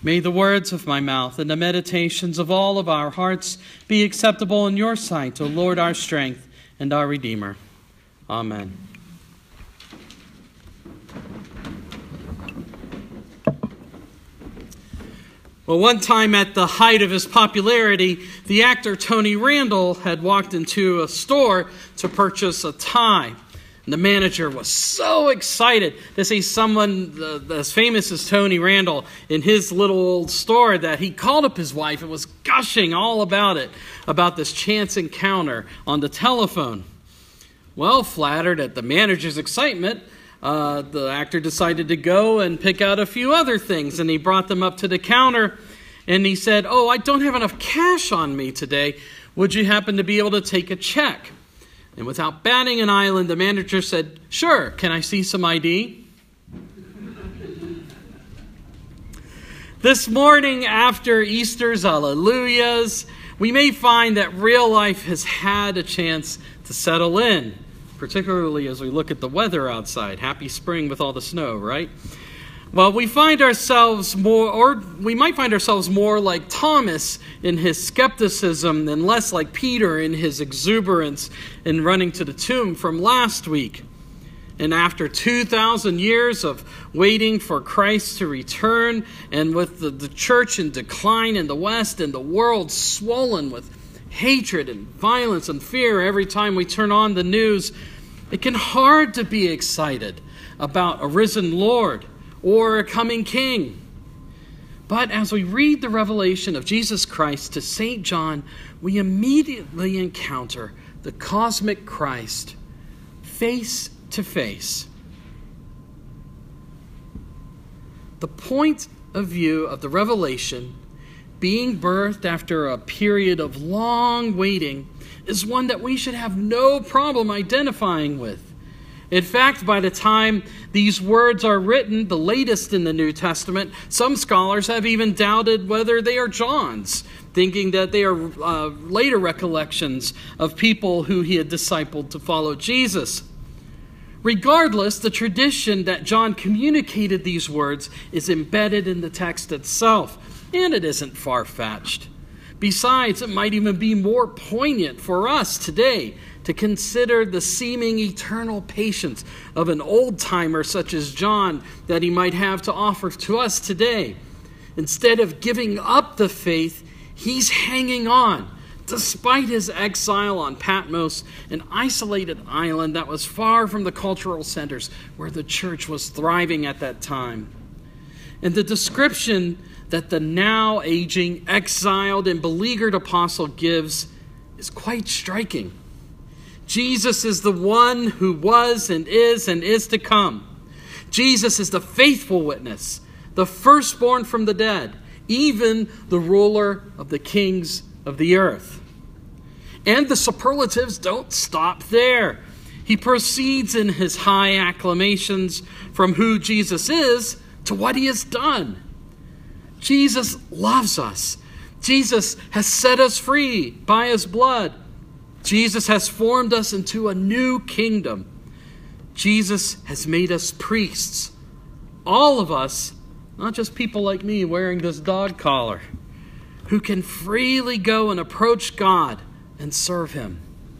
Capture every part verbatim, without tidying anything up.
May the words of my mouth and the meditations of all of our hearts be acceptable in your sight, O Lord, our strength and our Redeemer. Amen. Well, one time at the height of his popularity, the actor Tony Randall had walked into a store to purchase a tie. And the manager was so excited to see someone uh, as famous as Tony Randall in his little old store that he called up his wife and was gushing all about it, about this chance encounter on the telephone. Well, flattered at the manager's excitement, uh, the actor decided to go and pick out a few other things, and he brought them up to the counter, and he said, "Oh, I don't have enough cash on me today. Would you happen to be able to take a check?" And without batting an eyelid, the manager said, "Sure, can I see some I D?" This morning, after Easter's Alleluias, we may find that real life has had a chance to settle in, particularly as we look at the weather outside. Happy spring with all the snow, right? Well, we find ourselves more, or we might find ourselves more like Thomas in his skepticism and less like Peter in his exuberance in running to the tomb from last week. And after two thousand years of waiting for Christ to return, and with the, the church in decline in the West and the world swollen with hatred and violence and fear every time we turn on the news, it can hard to be excited about a risen Lord or a coming King. But as we read the revelation of Jesus Christ to Saint John, we immediately encounter the cosmic Christ face to face. The point of view of the revelation, being birthed after a period of long waiting, is one that we should have no problem identifying with. In fact, by the time these words are written, the latest in the New Testament, some scholars have even doubted whether they are John's, thinking that they are uh, later recollections of people who he had discipled to follow Jesus. Regardless, the tradition that John communicated these words is embedded in the text itself, and it isn't far-fetched. Besides, it might even be more poignant for us today to consider the seeming eternal patience of an old-timer such as John that he might have to offer to us today. Instead of giving up the faith, he's hanging on, despite his exile on Patmos, an isolated island that was far from the cultural centers where the church was thriving at that time. And the description that the now aging, exiled, and beleaguered apostle gives is quite striking. Jesus is the one who was and is and is to come. Jesus is the faithful witness, the firstborn from the dead, even the ruler of the kings of the earth. And the superlatives don't stop there. He proceeds in his high acclamations from who Jesus is to what he has done. Jesus loves us. Jesus has set us free by his blood. Jesus has formed us into a new kingdom. Jesus has made us priests. All of us, not just people like me wearing this dog collar, who can freely go and approach God and serve him.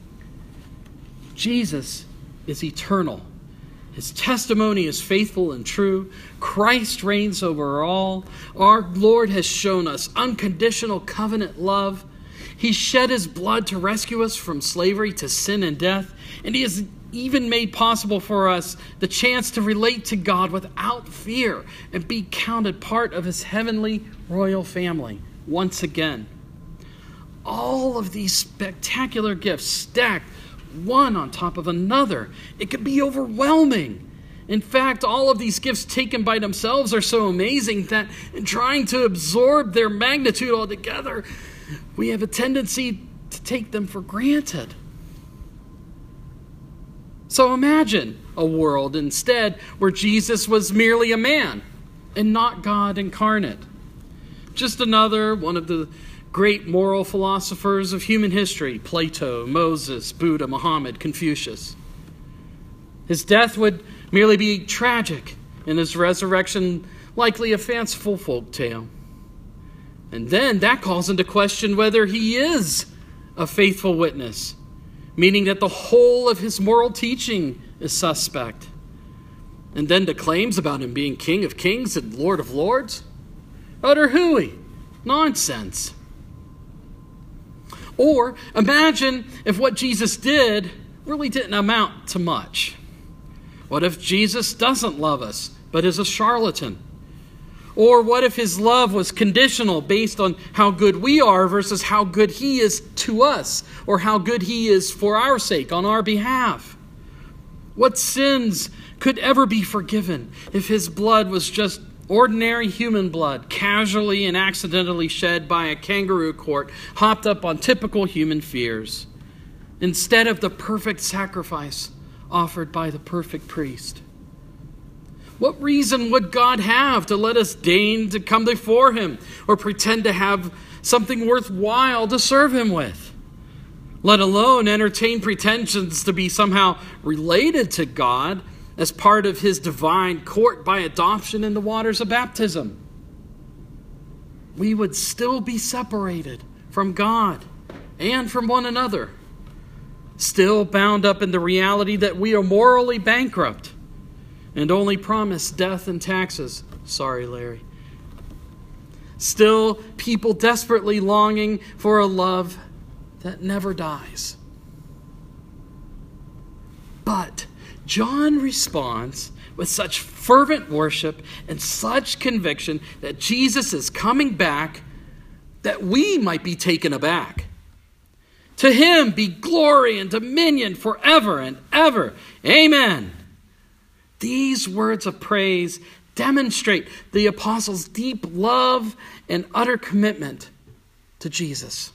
Jesus is eternal. His testimony is faithful and true. Christ reigns over all. Our Lord has shown us unconditional covenant love. He shed his blood to rescue us from slavery to sin and death. And he has even made possible for us the chance to relate to God without fear and be counted part of his heavenly royal family once again. All of these spectacular gifts stacked one on top of another. It could be overwhelming. In fact, all of these gifts taken by themselves are so amazing that in trying to absorb their magnitude altogether, we have a tendency to take them for granted. So imagine a world instead where Jesus was merely a man and not God incarnate. Just another one of the great moral philosophers of human history, Plato, Moses, Buddha, Muhammad, Confucius. His death would merely be tragic, and his resurrection likely a fanciful folk tale. And then that calls into question whether he is a faithful witness, meaning that the whole of his moral teaching is suspect. And then the claims about him being King of Kings and Lord of Lords? Utter hooey. Nonsense. Or imagine if what Jesus did really didn't amount to much. What if Jesus doesn't love us, but is a charlatan? Or what if his love was conditional based on how good we are versus how good he is to us, or how good he is for our sake, on our behalf? What sins could ever be forgiven if his blood was just ordinary human blood, casually and accidentally shed by a kangaroo court, hopped up on typical human fears, instead of the perfect sacrifice offered by the perfect priest? What reason would God have to let us deign to come before him or pretend to have something worthwhile to serve him with, let alone entertain pretensions to be somehow related to God as part of his divine court by adoption in the waters of baptism? We would still be separated from God and from one another, still bound up in the reality that we are morally bankrupt and only promised death and taxes. Sorry, Larry. Still, people desperately longing for a love that never dies. But John responds with such fervent worship and such conviction that Jesus is coming back that we might be taken aback. To him be glory and dominion forever and ever. Amen. These words of praise demonstrate the apostles' deep love and utter commitment to Jesus.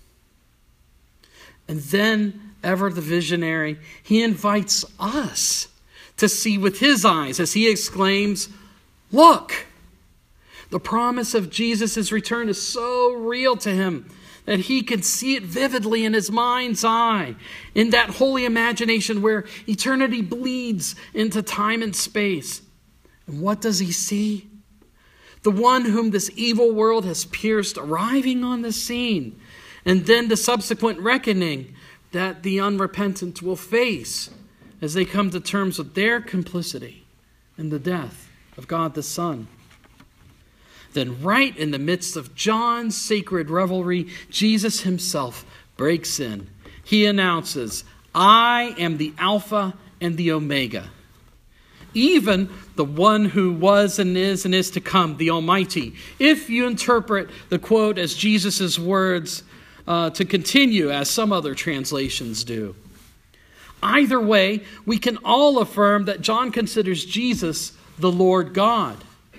And then, ever the visionary, he invites us to see with his eyes as he exclaims, "Look!" The promise of Jesus' return is so real to him that he can see it vividly in his mind's eye, in that holy imagination where eternity bleeds into time and space. And what does he see? The one whom this evil world has pierced arriving on the scene, and then the subsequent reckoning that the unrepentant will face as they come to terms with their complicity in the death of God the Son. Then right in the midst of John's sacred revelry, Jesus himself breaks in. He announces, "I am the Alpha and the Omega." Even the one who was and is and is to come, the Almighty. If you interpret the quote as Jesus' words uh, to continue, as some other translations do. Either way, we can all affirm that John considers Jesus the Lord God.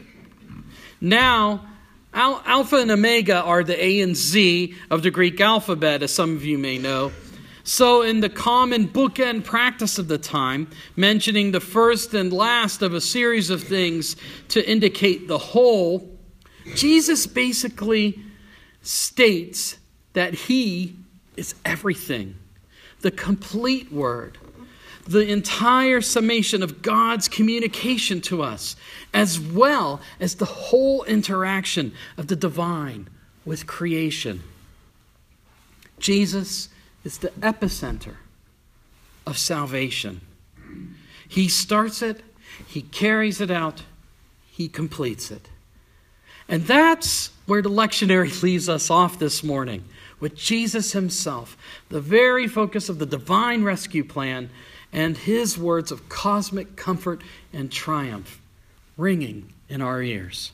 Now, Al- Alpha and Omega are the A and Z of the Greek alphabet, as some of you may know. So in the common bookend practice of the time, mentioning the first and last of a series of things to indicate the whole, Jesus basically states that he is everything, the complete word, the entire summation of God's communication to us, as well as the whole interaction of the divine with creation. Jesus is the epicenter of salvation. He starts it, he carries it out, he completes it. And that's where the lectionary leaves us off this morning, with Jesus himself, the very focus of the divine rescue plan, and his words of cosmic comfort and triumph ringing in our ears.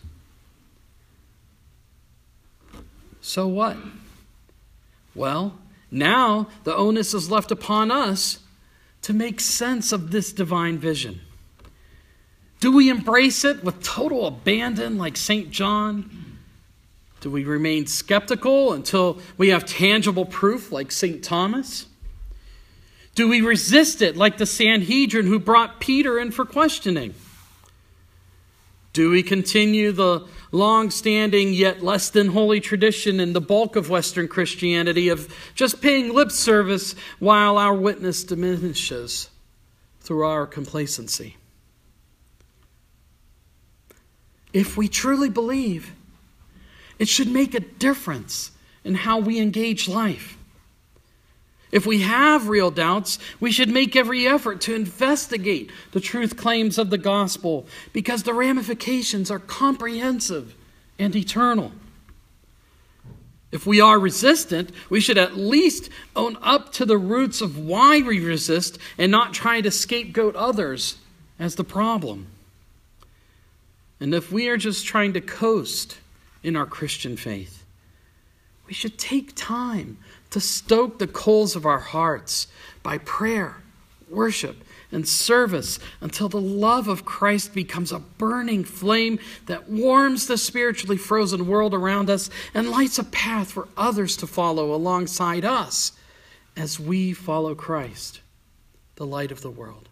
So what? Well, now the onus is left upon us to make sense of this divine vision. Do we embrace it with total abandon like Saint John? Do we remain skeptical until we have tangible proof like Saint Thomas? Do we resist it like the Sanhedrin who brought Peter in for questioning? Do we continue the long-standing yet less than holy tradition in the bulk of Western Christianity of just paying lip service while our witness diminishes through our complacency? If we truly believe It should make a difference in how we engage life. If we have real doubts, we should make every effort to investigate the truth claims of the gospel, because the ramifications are comprehensive and eternal. If we are resistant, we should at least own up to the roots of why we resist and not try to scapegoat others as the problem. And if we are just trying to coast in our Christian faith, we should take time to stoke the coals of our hearts by prayer, worship, and service until the love of Christ becomes a burning flame that warms the spiritually frozen world around us and lights a path for others to follow alongside us as we follow Christ, the light of the world.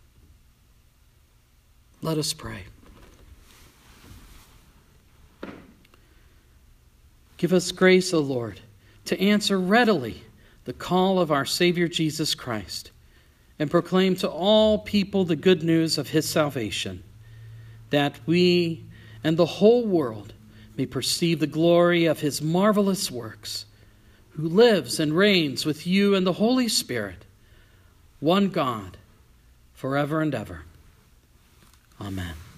Let us pray. Give us grace, O Lord, to answer readily the call of our Savior Jesus Christ, and proclaim to all people the good news of his salvation, that we and the whole world may perceive the glory of his marvelous works, who lives and reigns with you and the Holy Spirit, one God, forever and ever. Amen.